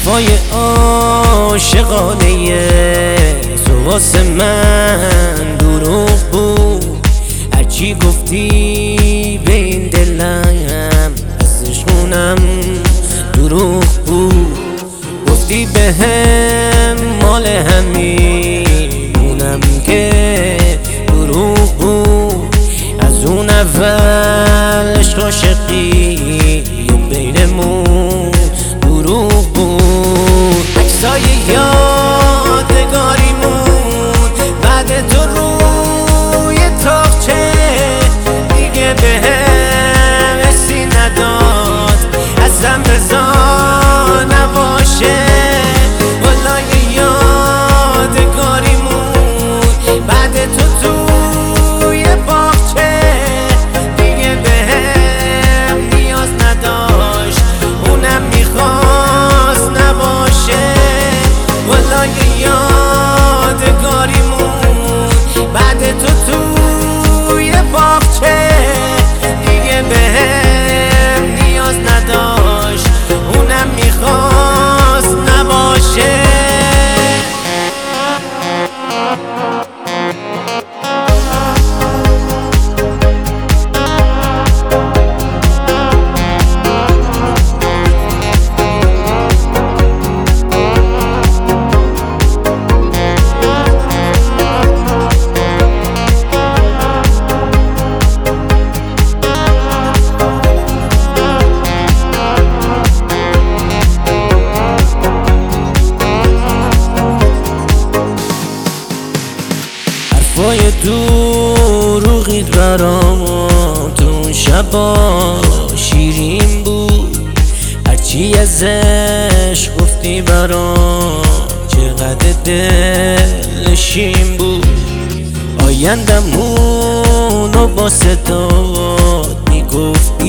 حرفای عاشقانه تو واسه من دروغ بود. هرچی گفتی به این دلم ازش خونم دروغ بود. گفتی بهم مال همینونم که دروغ بود. از اون اول عشق عاشقی بینمون دروغ بود. عکسای یادگاریمون بعد تو روی تاقچه دیگه بهم حسی نداد. ازم رضا نباشه والای یادگاریمون بعد تو توی باغچه دیگه بهم نیاز نداشت. اونم میخواست نباشه والای یادگاریمون بعد تو توی باغچه دیگه بهم نیاز نداشت. اونم میخواست نباشه. حرفای دروغیت برام تو اون شبا شیرین بود. هرچی ازش گفتی برام چقدر دلشین بود. آیندمونو با صدات میگفتی